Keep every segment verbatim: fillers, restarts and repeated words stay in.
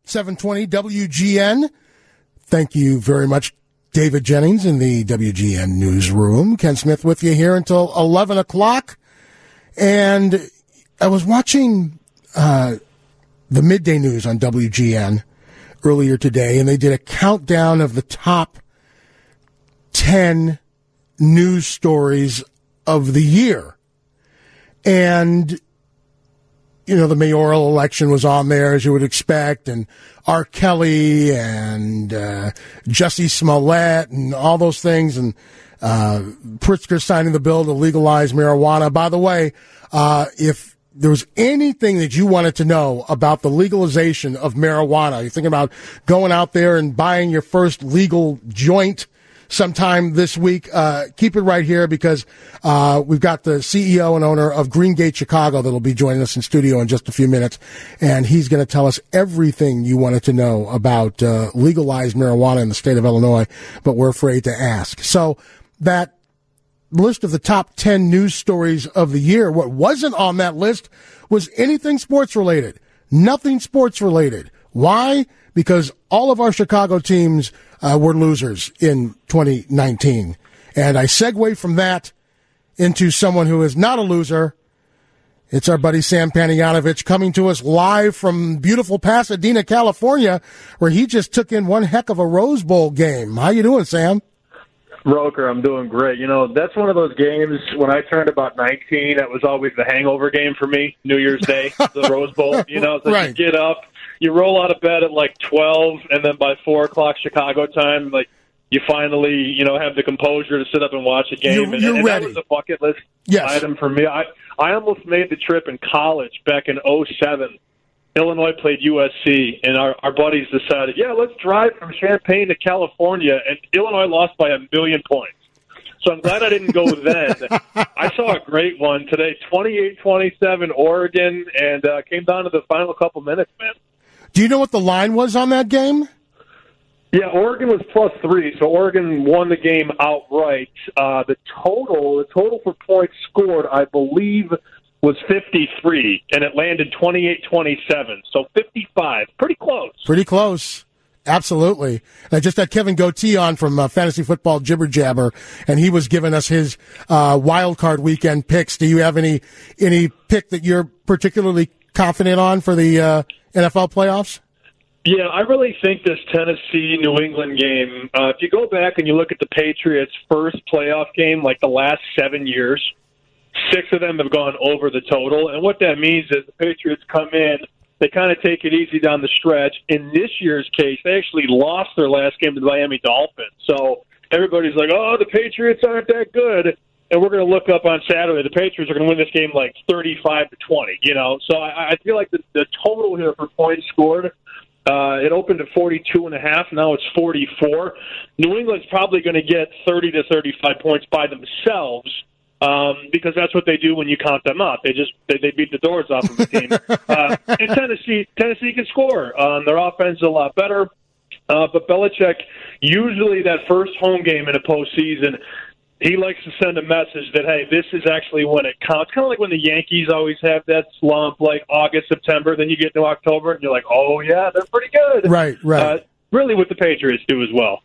seven twenty W G N. Thank you very much, David Jennings in the W G N newsroom. Ken Smith with you here until eleven o'clock. And I was watching uh, the midday news on W G N earlier today, and they did a countdown of the top ten news stories of the year. And, you know, the mayoral election was on there, as you would expect, and R. Kelly and uh, Jussie Smollett and all those things, and uh, Pritzker signing the bill to legalize marijuana. By the way, uh, if there was anything that you wanted to know about the legalization of marijuana, you're thinking about going out there and buying your first legal joint sometime this week, uh, keep it right here, because uh, we've got the C E O and owner of Green Gate Chicago that will be joining us in studio in just a few minutes, and he's going to tell us everything you wanted to know about uh, legalized marijuana in the state of Illinois, but we're afraid to ask. So that list of the top ten news stories of the year, what wasn't on that list was anything sports related. Nothing sports related. Why? Because all of our Chicago teams uh, were losers in twenty nineteen. And I segue from that into someone who is not a loser. It's our buddy Sam Panayotovich coming to us live from beautiful Pasadena, California, where he just took in one heck of a Rose Bowl game. How you doing, Sam? Roker, I'm doing great. You know, that's one of those games, when I turned about nineteen, that was always the hangover game for me, New Year's Day, the Rose Bowl. You know, so right. You get up, you roll out of bed at like twelve, and then by four o'clock Chicago time, like, you finally, you know, have the composure to sit up and watch a game. You're, and, you're and ready. That was a bucket list yes. item for me. I, I almost made the trip in college back in oh seven. Illinois played U S C, and our, our buddies decided, yeah, let's drive from Champaign to California, and Illinois lost by a million points. So I'm glad I didn't go then. I saw a great one today, twenty-eight twenty-seven Oregon, and uh, came down to the final couple minutes, man. Do you know what the line was on that game? Yeah, Oregon was plus three, so Oregon won the game outright. Uh, the total, the total for points scored, I believe, was fifty-three, and it landed twenty-eight twenty-seven, so fifty-five. Pretty close. Pretty close. Absolutely. I just had Kevin Goatee on from uh, Fantasy Football Jibber Jabber, and he was giving us his uh, wild card weekend picks. Do you have any any pick that you're particularly confident on for the uh, N F L playoffs? Yeah, I really think this Tennessee-New England game, uh, if you go back and you look at the Patriots' first playoff game, like the last seven years, six of them have gone over the total. And what that means is the Patriots come in, they kind of take it easy down the stretch. In this year's case, they actually lost their last game to the Miami Dolphins. So everybody's like, oh, the Patriots aren't that good. And we're going to look up on Saturday, the Patriots are going to win this game like thirty-five to twenty, you know. So I, I feel like the, the total here for points scored, uh, it opened at forty-two and a half. Now it's forty-four. New England's probably going to get thirty to thirty-five points by themselves. Um, because that's what they do when you count them out. They just they, they beat the doors off of the team. uh, and Tennessee, Tennessee can score. Um, their offense is a lot better. Uh, but Belichick, usually that first home game in a postseason, he likes to send a message that, hey, this is actually when it counts. Kind of like when the Yankees always have that slump, like August, September. Then you get to October, and you're like, oh, yeah, they're pretty good. Right, right. Uh, really what the Patriots do as well.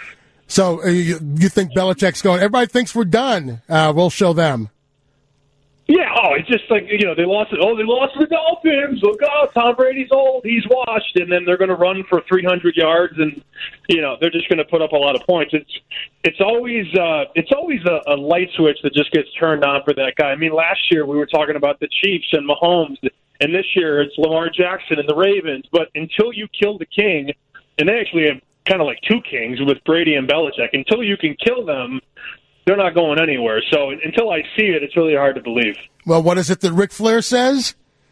So uh, you, you think Belichick's going, everybody thinks we're done. Uh, we'll show them. Yeah, oh, it's just like, you know, they lost it. Oh, they lost to the Dolphins. Look out, Tom Brady's old. He's washed. And then they're going to run for three hundred yards, and, you know, they're just going to put up a lot of points. It's it's always uh, it's always a, a light switch that just gets turned on for that guy. I mean, last year we were talking about the Chiefs and Mahomes, and this year it's Lamar Jackson and the Ravens. But until you kill the king, and they actually have kind of like two kings with Brady and Belichick, until you can kill them, they're not going anywhere. So until I see it, it's really hard to believe. Well, what is it that Ric Flair says?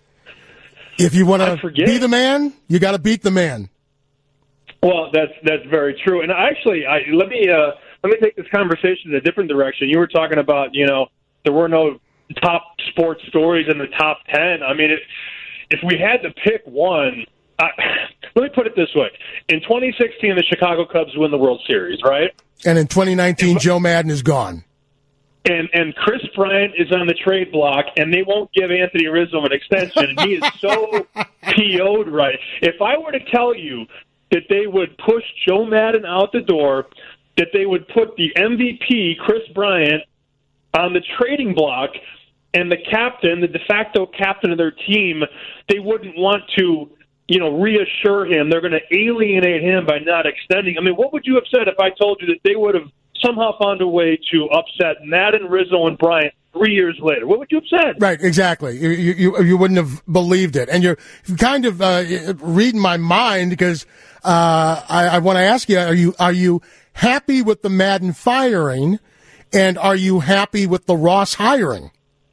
If you want to be the man, you got to beat the man. Well, that's that's very true. And actually, I, let me uh, let me take this conversation in a different direction. You were talking about, you know, there were no top sports stories in the top ten. I mean, it, if we had to pick one, I, let me put it this way. In twenty sixteen, the Chicago Cubs win the World Series, right? And in twenty nineteen, Joe Madden is gone. and and Chris Bryant is on the trade block, and they won't give Anthony Rizzo an extension. And he is so P O'd right. If I were to tell you that they would push Joe Maddon out the door, that they would put the M V P, Chris Bryant, on the trading block, and the captain, the de facto captain of their team, they wouldn't want to, you know, reassure him. They're going to alienate him by not extending. I mean, what would you have said if I told you that they would have somehow found a way to upset Maddon, Rizzo, and Bryant three years later? What would you have said? Right, exactly. You you, you wouldn't have believed it. And you're kind of uh, reading my mind because uh, I, I want to ask you, are you are you happy with the Maddon firing, and are you happy with the Ross hiring?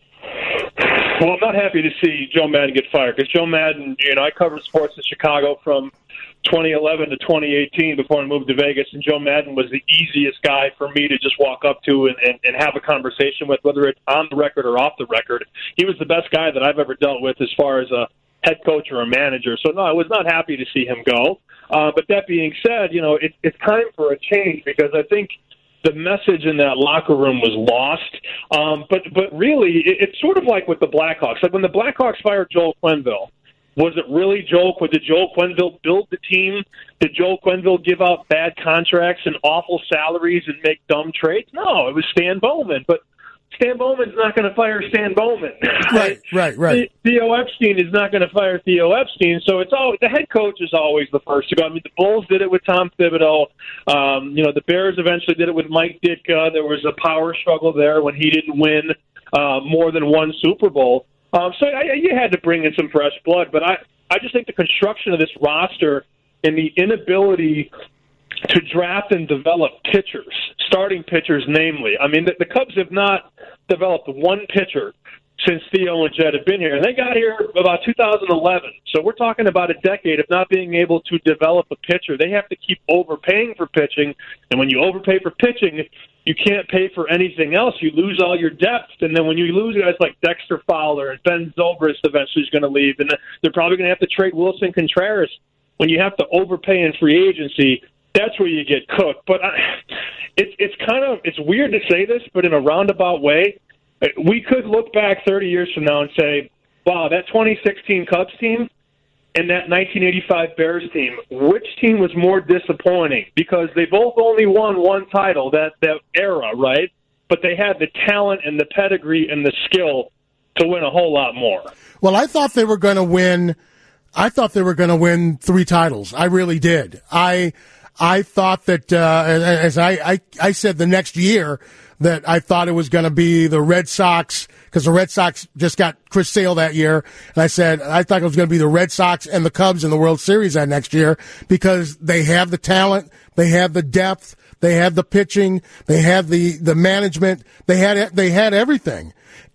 Well, I'm not happy to see Joe Maddon get fired because Joe Maddon, you know, I covered sports in Chicago from twenty eleven to twenty eighteen before I moved to Vegas, and Joe Maddon was the easiest guy for me to just walk up to and, and, and have a conversation with, whether it's on the record or off the record. He was the best guy that I've ever dealt with as far as a head coach or a manager. So, no, I was not happy to see him go. Uh, but that being said, you know, it, it's time for a change because I think the message in that locker room was lost. Um, but but really, it, it's sort of like with the Blackhawks. Like when the Blackhawks fired Joel Quenneville, was it really Joel? Did Joel Quenneville build the team? Did Joel Quenneville give out bad contracts and awful salaries and make dumb trades? No, it was Stan Bowman. But Stan Bowman's not going to fire Stan Bowman. Right, right, right. Theo Epstein is not going to fire Theo Epstein. So it's always, the head coach is always the first to go. I mean, the Bulls did it with Tom Thibodeau. Um, you know, the Bears eventually did it with Mike Ditka. There was a power struggle there when he didn't win uh, more than one Super Bowl. Um, so I, you had to bring in some fresh blood. But I, I just think the construction of this roster and the inability to draft and develop pitchers, starting pitchers namely. I mean, the, the Cubs have not developed one pitcher since Theo and Jed have been here. And they got here about two thousand eleven. So we're talking about a decade of not being able to develop a pitcher. They have to keep overpaying for pitching. And when you overpay for pitching, you can't pay for anything else. You lose all your depth. And then when you lose guys like Dexter Fowler and Ben Zobrist eventually is going to leave, and they're probably going to have to trade Wilson Contreras. When you have to overpay in free agency, that's where you get cooked. But I, it's it's kind of it's weird to say this, but in a roundabout way, we could look back thirty years from now and say, "Wow, that twenty sixteen Cubs team and that nineteen eighty-five Bears team, which team was more disappointing?" Because they both only won one title that that era, right? But they had the talent and the pedigree and the skill to win a whole lot more. Well, I thought they were going to win. I thought they were going to win three titles. I really did. I. I thought that, uh, as I, I, I said the next year, that I thought it was going to be the Red Sox, because the Red Sox just got Chris Sale that year. And I said, I thought it was going to be the Red Sox and the Cubs in the World Series that next year, because they have the talent, they have the depth, they have the pitching, they have the, the management, they had, they had everything.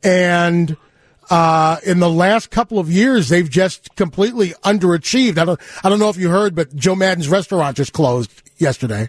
And, Uh, in the last couple of years, they've just completely underachieved. I don't, I don't know if you heard, but Joe Maddon's restaurant just closed yesterday.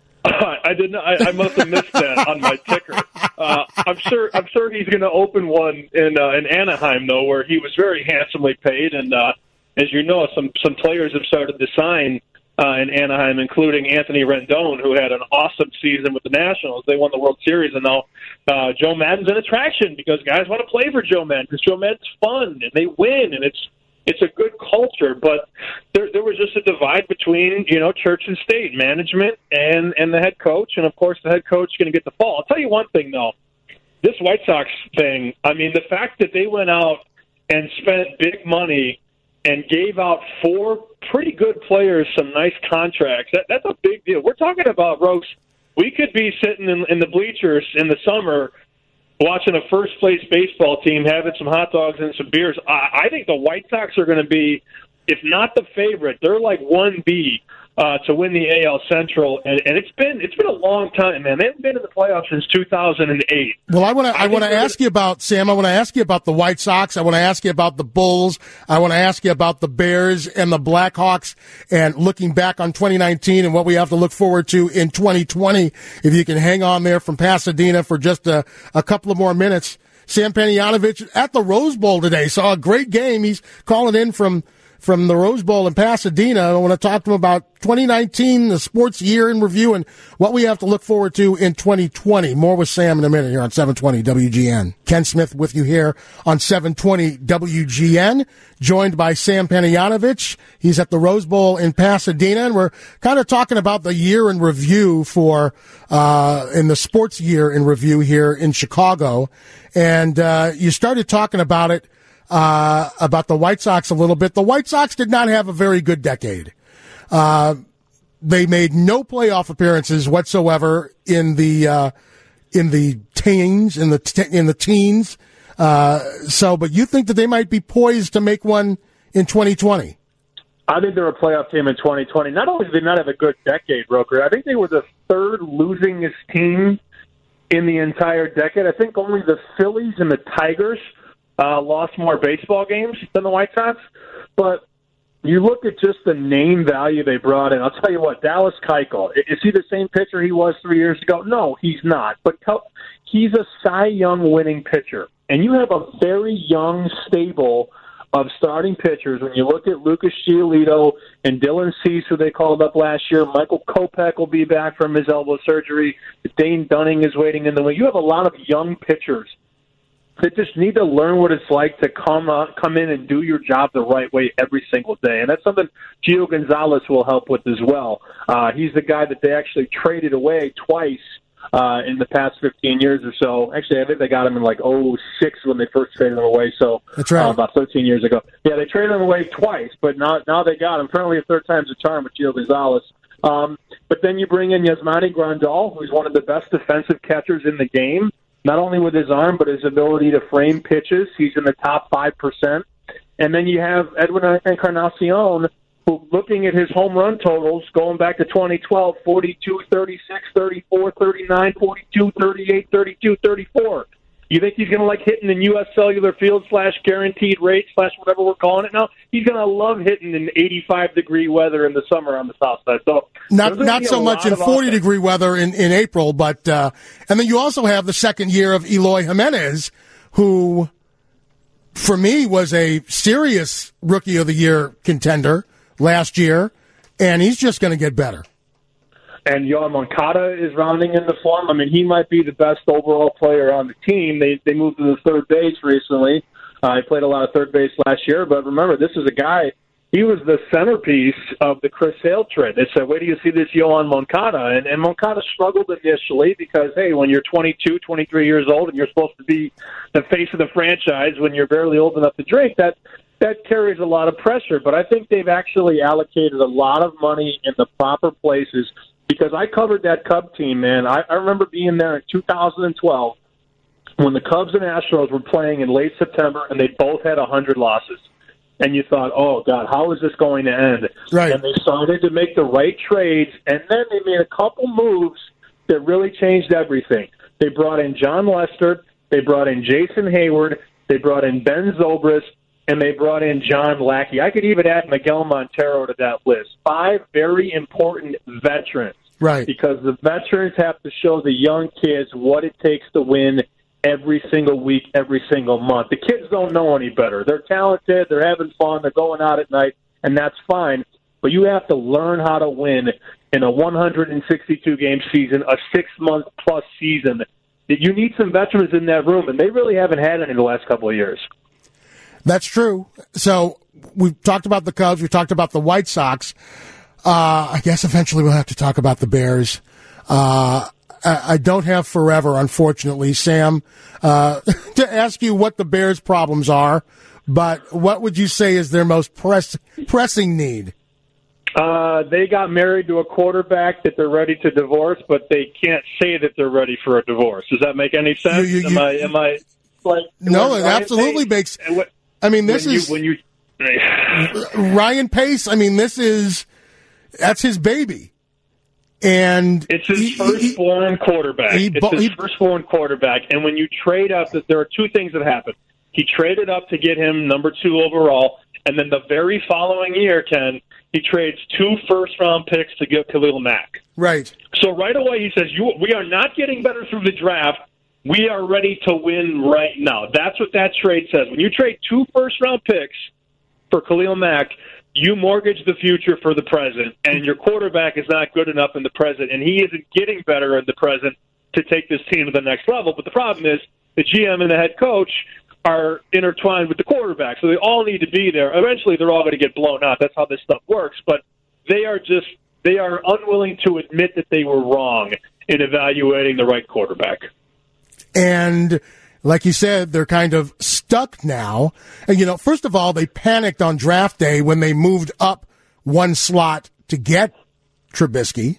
I didn't. I, I must have missed that on my ticker. Uh, I'm sure. I'm sure he's going to open one in uh, in Anaheim, though, where he was very handsomely paid. And uh, as you know, some some players have started to sign uh, in Anaheim, including Anthony Rendon, who had an awesome season with the Nationals. They won the World Series, and now uh, Joe Maddon's an attraction because guys want to play for Joe Maddon because Joe Maddon's fun and they win, and it's it's a good culture. But there there was just a divide between, you know, church and state, management and and the head coach, and of course the head coach is going to get the fall. I'll tell you one thing though, this White Sox thing. I mean, the fact that they went out and spent big money and gave out four pretty good players some nice contracts. That, that's a big deal. We're talking about, Rokes, we could be sitting in, in the bleachers in the summer watching a first-place baseball team, having some hot dogs and some beers. I, I think the White Sox are going to be, if not the favorite, they're like one B uh, to win the A L Central, and, and it's been it's been a long time, man. They haven't been in the playoffs since two thousand eight. Well, I want to I want to ask you about Sam. I want to ask you about the White Sox. I want to ask you about the Bulls. I want to ask you about the Bears and the Blackhawks. And looking back on twenty nineteen and what we have to look forward to in twenty twenty, if you can hang on there from Pasadena for just a, a couple of more minutes. Sam Panayotovich at the Rose Bowl today saw a great game. He's calling in from from the Rose Bowl in Pasadena. I want to talk to him about twenty nineteen, the sports year in review, and what we have to look forward to in twenty twenty. More with Sam in a minute here on seven twenty W G N. Ken Smith with you here on seven twenty W G N, joined by Sam Panayotovich. He's at the Rose Bowl in Pasadena, and we're kind of talking about the year in review for, uh, in the sports year in review here in Chicago. And, uh, you started talking about it, uh, about the White Sox a little bit. The White Sox did not have a very good decade. Uh, they made no playoff appearances whatsoever in the, uh, in the teens, in the, te- in the teens. Uh, so, but you think that they might be poised to make one in twenty twenty? I think they're a playoff team in twenty twenty. Not only did they not have a good decade, Roker, I think they were the third losingest team in the entire decade. I think only the Phillies and the Tigers uh, lost more baseball games than the White Sox. But you look at just the name value they brought in. I'll tell you what, Dallas Keuchel, is he the same pitcher he was three years ago? No, he's not. But he's a Cy Young winning pitcher. And you have a very young stable of starting pitchers. When you look at Lucas Giolito and Dylan Cease, who they called up last year, Michael Kopech will be back from his elbow surgery. Dane Dunning is waiting in the wing. You have a lot of young pitchers that just need to learn what it's like to come uh, come in and do your job the right way every single day. And that's something Gio Gonzalez will help with as well. Uh, he's the guy that they actually traded away twice uh, in the past fifteen years or so. Actually, I think they got him in like oh six when they first traded him away, so that's right. uh, about thirteen years ago. Yeah, they traded him away twice, but now, now they got him. Apparently a third time's a charm with Gio Gonzalez. Um, but then you bring in Yasmani Grandal, who's one of the best defensive catchers in the game. Not only with his arm, but his ability to frame pitches. He's in the top five percent. And then you have Edwin Encarnacion, who, looking at his home run totals, going back to twenty twelve, forty-two, thirty-six, thirty-four, thirty-nine, forty-two, thirty-eight, thirty-two, thirty-four. You think he's going to like hitting in U S Cellular Field slash guaranteed rate slash whatever we're calling it now? He's going to love hitting in eighty-five degree weather in the summer on the south side. So not not so much in forty degree weather in, in April, but uh, and then you also have the second year of Eloy Jimenez, who for me was a serious Rookie of the Year contender last year, and he's just going to get better. And Yoan Moncada is rounding in the form. I mean, he might be the best overall player on the team. They they moved to the third base recently. Uh, he played a lot of third base last year. But remember, this is a guy, he was the centerpiece of the Chris Sale trade. They said, where do you see this Yoan Moncada? And, and Moncada struggled initially because, hey, when you're twenty-two, twenty-three years old and you're supposed to be the face of the franchise when you're barely old enough to drink, that that carries a lot of pressure. But I think they've actually allocated a lot of money in the proper places. Because I covered that Cub team, man. I, I remember being there in two thousand twelve when the Cubs and Astros were playing in late September, and they both had one hundred losses. And you thought, oh, God, how is this going to end? Right. And they started to make the right trades, and then they made a couple moves that really changed everything. They brought in John Lester, they brought in Jason Hayward, they brought in Ben Zobrist, and they brought in John Lackey. I could even add Miguel Montero to that list. Five very important veterans. Right. Because the veterans have to show the young kids what it takes to win every single week, every single month. The kids don't know any better. They're talented, they're having fun, they're going out at night, and that's fine. But you have to learn how to win in a one hundred sixty-two game season, a six-month-plus season. You need some veterans in that room, and they really haven't had any the last couple of years. That's true. So we've talked about the Cubs. We've talked about the White Sox. Uh, I guess eventually we'll have to talk about the Bears. Uh, I, I don't have forever, unfortunately, Sam, uh, to ask you what the Bears' problems are. But what would you say is their most press, pressing need? Uh, they got married to a quarterback that they're ready to divorce, but they can't say that they're ready for a divorce. Does that make any sense? You, you, am I? Am I? Like, no, it absolutely Pace, makes. What, I mean, this when is you, when you Ryan Pace. I mean, this is that's his baby, and it's his he, firstborn he, quarterback. He, it's his he, firstborn quarterback, and when you trade up, there are two things that happen. He traded up to get him number two overall, and then the very following year, Ken, he trades two first-round picks to get Khalil Mack. Right. So right away he says, "You, we are not getting better through the draft. We are ready to win right now." That's what that trade says. When you trade two first-round picks for Khalil Mack, you mortgage the future for the present, and your quarterback is not good enough in the present, and he isn't getting better in the present to take this team to the next level. But the problem is the G M and the head coach are intertwined with the quarterback, so they all need to be there. Eventually, they're all going to get blown out. That's how this stuff works. But they are just they are unwilling to admit that they were wrong in evaluating the right quarterback. And like you said, they're kind of stuck now. And, you know, first of all, they panicked on draft day when they moved up one slot to get Trubisky.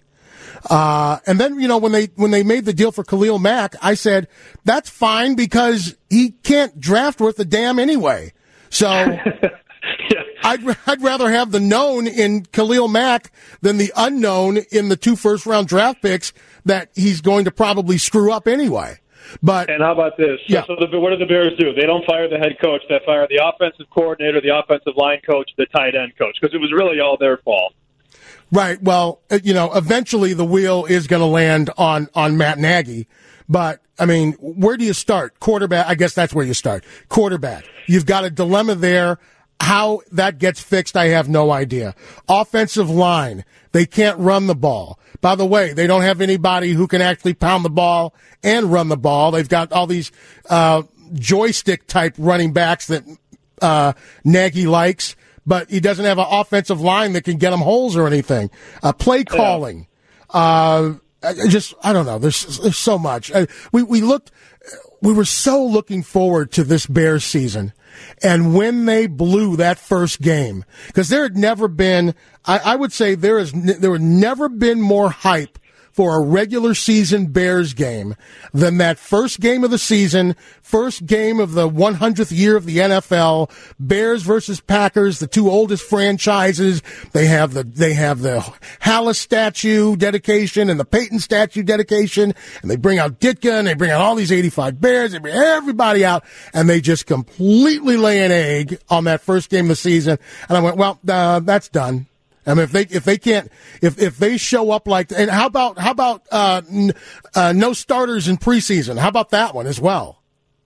Uh, and then, you know, when they when they made the deal for Khalil Mack, I said, that's fine because he can't draft worth a damn anyway. So yeah. I'd, I'd rather have the known in Khalil Mack than the unknown in the two first-round draft picks that he's going to probably screw up anyway. But and how about this? Yeah. So the, what do the Bears do? They don't fire the head coach. They fire the offensive coordinator, the offensive line coach, the tight end coach, because it was really all their fault. Right. Well, you know, eventually the wheel is going to land on, on Matt Nagy. But, I mean, where do you start? Quarterback, I guess that's where you start. Quarterback. You've got a dilemma there. How that gets fixed, I have no idea. Offensive line. They can't run the ball. By the way, they don't have anybody who can actually pound the ball and run the ball. They've got all these uh, joystick-type running backs that uh, Nagy likes, but he doesn't have an offensive line that can get him holes or anything. Uh, play calling. Uh, just, I don't know. There's, there's so much. Uh, we, we looked, we were so looking forward to this Bears season. And when they blew that first game, because there had never been, I, I would say there is, there had never been more hype for a regular season Bears game than that first game of the season, first game of the one hundredth year of the N F L, Bears versus Packers, the two oldest franchises. They have the, they have the Hallis statue dedication and the Peyton statue dedication, and they bring out Ditka and they bring out all these eighty-five Bears, they bring everybody out, and they just completely lay an egg on that first game of the season. And I went, well, uh, that's done. I mean, if they if they can't if if they show up like, and how about how about uh, n- uh, no starters in preseason? How about that one as well?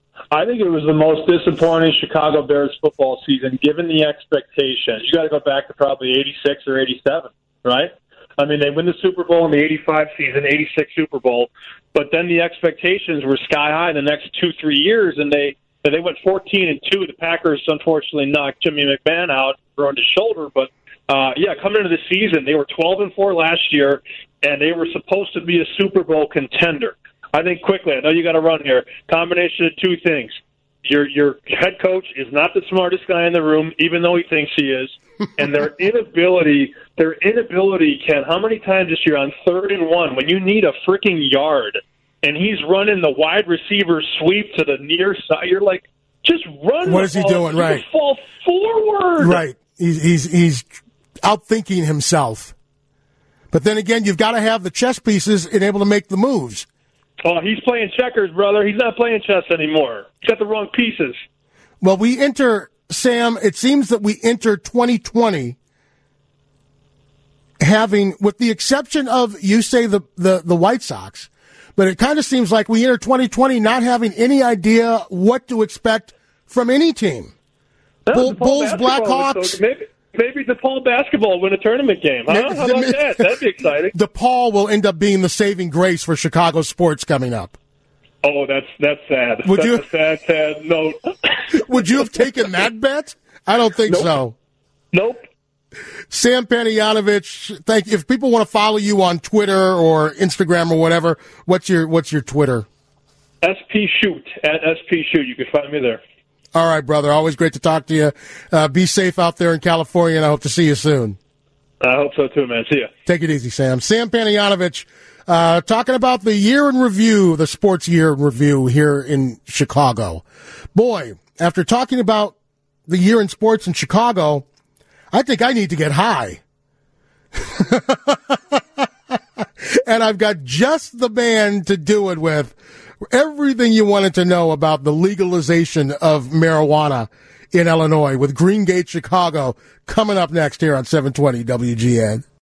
I think it was the most disappointing Chicago Bears football season, given the expectations. You got to go back to probably eighty-six or eighty-seven, right? I mean, they win the Super Bowl in the eighty-five season, eighty-six Super Bowl, but then the expectations were sky high the next two three years, and they they went fourteen and two. The Packers unfortunately knocked Jimmy McMahon out, ruined his shoulder, but. Uh, yeah, coming into the season, they were twelve and four last year, and they were supposed to be a Super Bowl contender. I think quickly, I know you got to run here. Combination of two things: your your head coach is not the smartest guy in the room, even though he thinks he is, and their inability, their inability, Ken. How many times this year on third and one when you need a freaking yard, and he's running the wide receiver sweep to the near side? You're like, just run. What is he doing? Right, fall forward. Right. He's he's he's. outthinking himself. But then again, you've got to have the chess pieces and able to make the moves. Oh, he's playing checkers, brother. He's not playing chess anymore. He's got the wrong pieces. Well, we enter, Sam, it seems that we enter twenty twenty having, with the exception of, you say, the, the, the White Sox, but it kind of seems like we enter twenty twenty not having any idea what to expect from any team. No, Bull, Bulls, Blackhawks. So maybe, maybe DePaul basketball win a tournament game. Huh? How about that? That'd be exciting. DePaul will end up being the saving grace for Chicago sports coming up. Oh, that's that's sad. Would that's you, a sad, sad note. Would you have taken that bet? I don't think nope. so. Nope. Sam Panayotovich, thank you. If people want to follow you on Twitter or Instagram or whatever, what's your what's your Twitter? S P Shoot at S P Shoot. You can find me there. All right, brother. Always great to talk to you. Uh, be safe out there in California, and I hope to see you soon. I hope so too, man. See ya. Take it easy, Sam. Sam Panayotovich, uh, talking about the year in review, the sports year in review here in Chicago. Boy, after talking about the year in sports in Chicago, I think I need to get high. And I've got just the man to do it with. Everything you wanted to know about the legalization of marijuana in Illinois with Green Gate Chicago coming up next here on seven twenty W G N.